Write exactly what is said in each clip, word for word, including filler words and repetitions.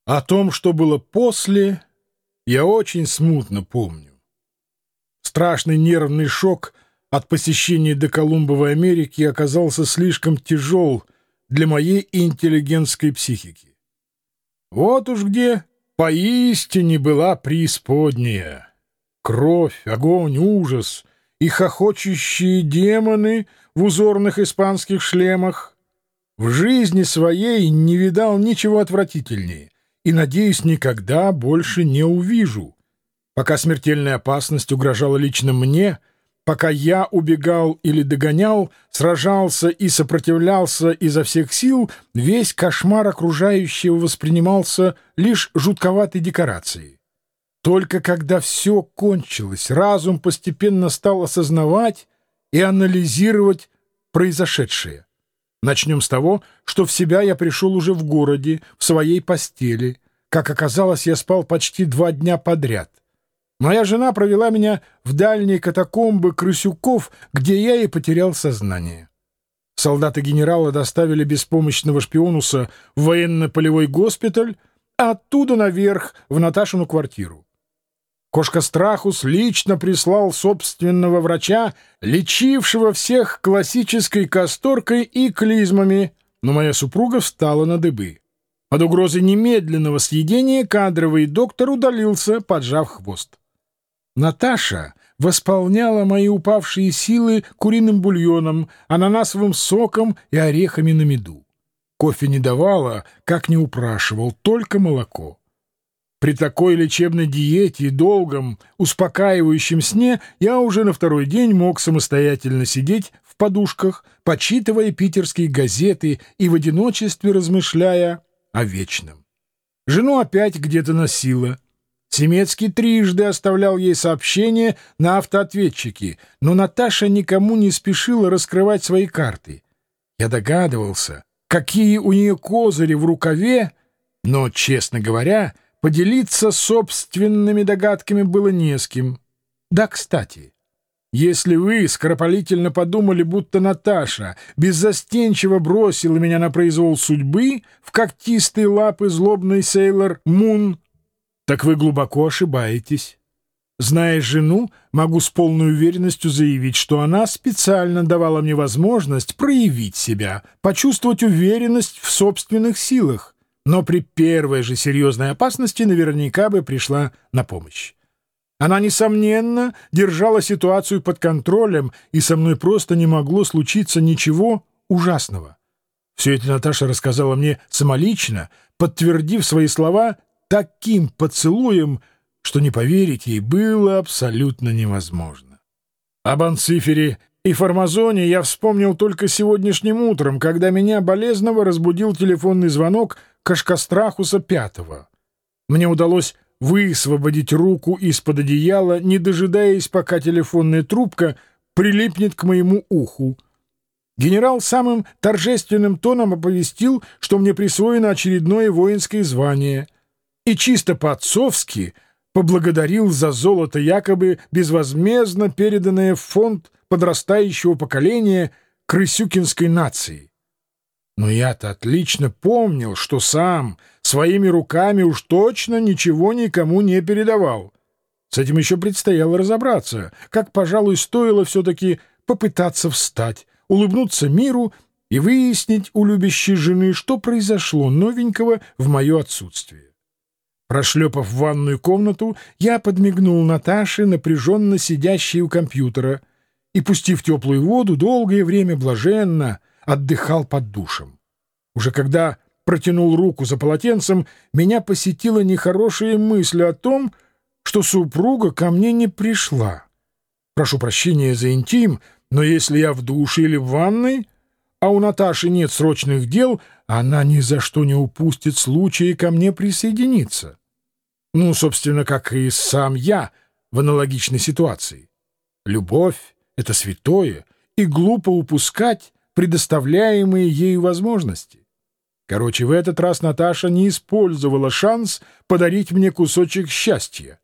О том, что было после, я очень смутно помню. Страшный нервный шок от посещения доколумбовой Америки оказался слишком тяжел для моей интеллигентской психики. Вот уж где поистине была преисподняя. Кровь, огонь, ужас и хохочущие демоны в узорных испанских шлемах. В жизни своей не видал ничего отвратительнее и, надеюсь, никогда больше не увижу. Пока смертельная опасность угрожала лично мне, пока я убегал или догонял, сражался и сопротивлялся изо всех сил, весь кошмар окружающего воспринимался лишь жутковатой декорацией. Только когда все кончилось, разум постепенно стал осознавать и анализировать произошедшее. Начнем с того, что в себя я пришел уже в городе, в своей постели. Как оказалось, я спал почти два дня подряд. Моя жена провела меня в дальние катакомбы крысюков, где я и потерял сознание. Солдаты генерала доставили беспомощного шпионуса в военно-полевой госпиталь, а оттуда наверх, в Наташину квартиру. Кошка Страхус лично прислал собственного врача, лечившего всех классической касторкой и клизмами, но моя супруга встала на дыбы. Под угрозой немедленного съедения кадровый доктор удалился, поджав хвост. Наташа восполняла мои упавшие силы куриным бульоном, ананасовым соком и орехами на меду. Кофе не давала, как не упрашивал, только молоко. При такой лечебной диете и долгом, успокаивающем сне я уже на второй день мог самостоятельно сидеть в подушках, почитывая питерские газеты и в одиночестве размышляя о вечном. Жену опять где-то носило. Семецкий трижды оставлял ей сообщения на автоответчике, но Наташа никому не спешила раскрывать свои карты. Я догадывался, какие у нее козыри в рукаве, но, честно говоря, поделиться собственными догадками было не с кем. Да, кстати, если вы скоропалительно подумали, будто Наташа беззастенчиво бросила меня на произвол судьбы в когтистые лапы злобный сейлор Мун, так вы глубоко ошибаетесь. Зная жену, могу с полной уверенностью заявить, что она специально давала мне возможность проявить себя, почувствовать уверенность в собственных силах, но при первой же серьезной опасности наверняка бы пришла на помощь. Она, несомненно, держала ситуацию под контролем, и со мной просто не могло случиться ничего ужасного. Все это Наташа рассказала мне самолично, подтвердив свои слова таким поцелуем, что не поверить ей было абсолютно невозможно. Об Анцифере и Формазоне я вспомнил только сегодняшним утром, когда меня болезненно разбудил телефонный звонок Кошкострахуса пятого. Мне удалось высвободить руку из-под одеяла, не дожидаясь, пока телефонная трубка прилипнет к моему уху. Генерал самым торжественным тоном оповестил, что мне присвоено очередное воинское звание, и чисто по-отцовски поблагодарил за золото, якобы безвозмездно переданное в фонд подрастающего поколения крысюкинской нации. Но я-то отлично помнил, что сам своими руками уж точно ничего никому не передавал. С этим еще предстояло разобраться, как, пожалуй, стоило все-таки попытаться встать, улыбнуться миру и выяснить у любящей жены, что произошло новенького в мое отсутствие. Прошлепав в ванную комнату, я подмигнул Наташе, напряженно сидящей у компьютера, и, пустив теплую воду, долгое время блаженно отдыхал под душем. Уже когда протянул руку за полотенцем, меня посетила нехорошая мысль о том, что супруга ко мне не пришла. Прошу прощения за интим, но если я в душе или в ванной, а у Наташи нет срочных дел, она ни за что не упустит случая ко мне присоединиться. Ну, собственно, как и сам я в аналогичной ситуации. Любовь — это святое, и глупо упускать предоставляемые ею возможности. Короче, в этот раз Наташа не использовала шанс подарить мне кусочек счастья.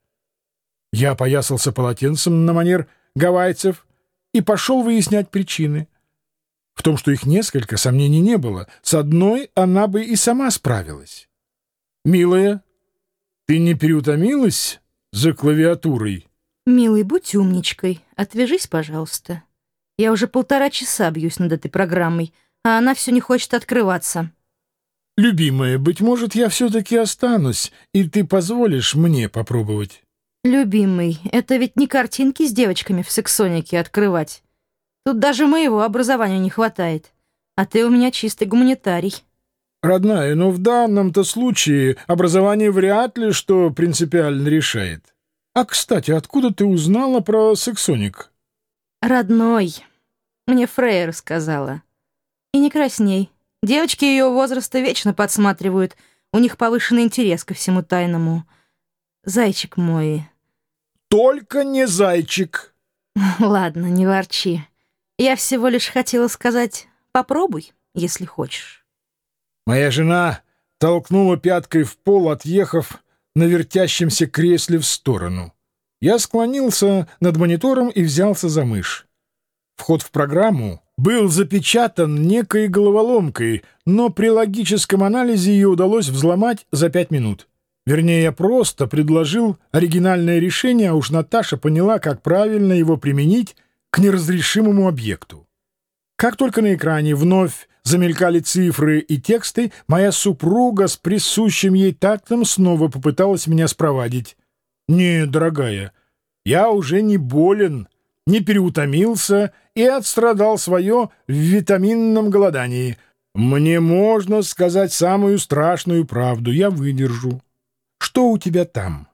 Я опоясался полотенцем на манер гавайцев и пошел выяснять причины. В том, что их несколько, сомнений не было. С одной она бы и сама справилась. Милая, ты не переутомилась за клавиатурой? Милый, будь умничкой. Отвяжись, пожалуйста. Я уже полтора часа бьюсь над этой программой, а она все не хочет открываться. Любимая, быть может, я все-таки останусь, и ты позволишь мне попробовать? Любимый, это ведь не картинки с девочками в сексонике открывать. Тут даже моего образования не хватает. А ты у меня чистый гуманитарий. Родная, но в данном-то случае образование вряд ли что принципиально решает. А, кстати, откуда ты узнала про сексоник? Родной. Мне Фрейя рассказала. И не красней. Девочки ее возраста вечно подсматривают. У них повышенный интерес ко всему тайному. Зайчик мой. Только не зайчик. Ладно, не ворчи. Я всего лишь хотела сказать, попробуй, если хочешь. Моя жена толкнула пяткой в пол, отъехав на вертящемся кресле в сторону. Я склонился над монитором и взялся за мышь. Вход в программу был запечатан некой головоломкой, но при логическом анализе ее удалось взломать за пять минут. Вернее, я просто предложил оригинальное решение, а уж Наташа поняла, как правильно его применить к неразрешимому объекту. Как только на экране вновь замелькали цифры и тексты, моя супруга с присущим ей тактом снова попыталась меня спровадить. «Нет, дорогая, я уже не болен, не переутомился и отстрадал свое в витаминном голодании. Мне можно сказать самую страшную правду, я выдержу. Что у тебя там?»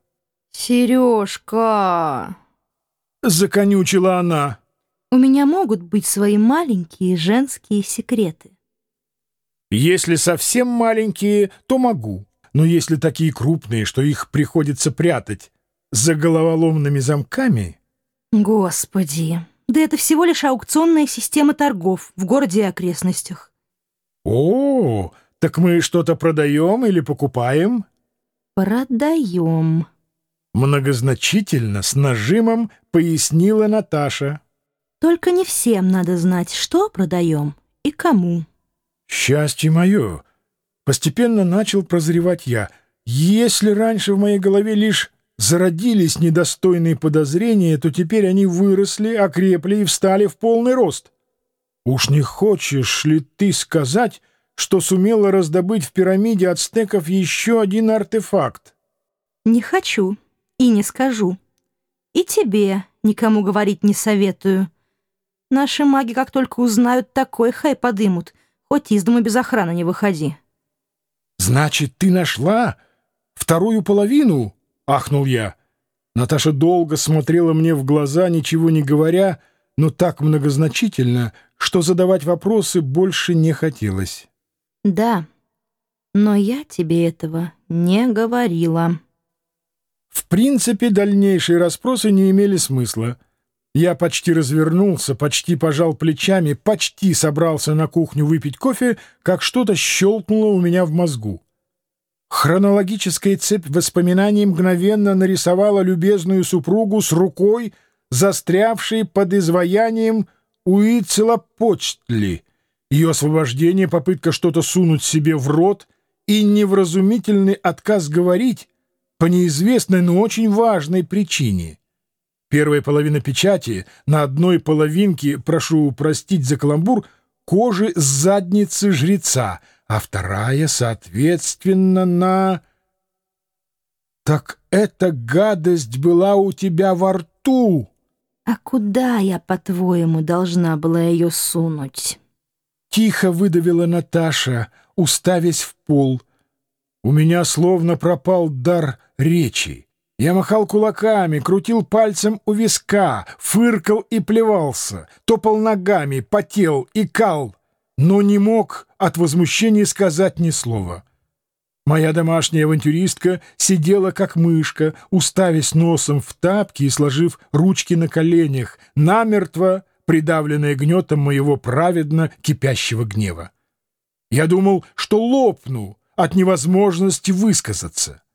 «Сережка!» — законючила она. «У меня могут быть свои маленькие женские секреты». «Если совсем маленькие, то могу. Но если такие крупные, что их приходится прятать за головоломными замками...» «Господи, да это всего лишь аукционная система торгов в городе и окрестностях». «О, так мы что-то продаем или покупаем?» «Продаем», — многозначительно, с нажимом пояснила Наташа. «Только не всем надо знать, что продаем и кому». «Счастье мое!» — постепенно начал прозревать я. «Если раньше в моей голове лишь зародились недостойные подозрения, то теперь они выросли, окрепли и встали в полный рост. Уж не хочешь ли ты сказать, что сумела раздобыть в пирамиде ацтеков еще один артефакт?» «Не хочу и не скажу. И тебе никому говорить не советую. Наши маги, как только узнают, такой хай подымут. Хоть из дома без охраны не выходи». «Значит, ты нашла вторую половину?» — ахнул я. Наташа долго смотрела мне в глаза, ничего не говоря, но так многозначительно, что задавать вопросы больше не хотелось. «Да, но я тебе этого не говорила». В принципе, дальнейшие расспросы не имели смысла. Я почти развернулся, почти пожал плечами, почти собрался на кухню выпить кофе, как что-то щелкнуло у меня в мозгу. Хронологическая цепь воспоминаний мгновенно нарисовала любезную супругу с рукой, застрявшей под изваянием Уитцелапочтли. Ее освобождение, попытка что-то сунуть себе в рот и невразумительный отказ говорить по неизвестной, но очень важной причине. Первая половина печати на одной половинке, прошу простить за каламбур, кожи с задницы жреца, а вторая, соответственно, на... «Так эта гадость была у тебя во рту!» «А куда я, по-твоему, должна была ее сунуть?» Тихо выдавила Наташа, уставясь в пол. У меня словно пропал дар речи. Я махал кулаками, крутил пальцем у виска, фыркал и плевался, топал ногами, потел, икал, но не мог от возмущения сказать ни слова. Моя домашняя авантюристка сидела как мышка, уставясь носом в тапки и сложив ручки на коленях, намертво придавленная гнетом моего праведно кипящего гнева. Я думал, что лопну от невозможности высказаться.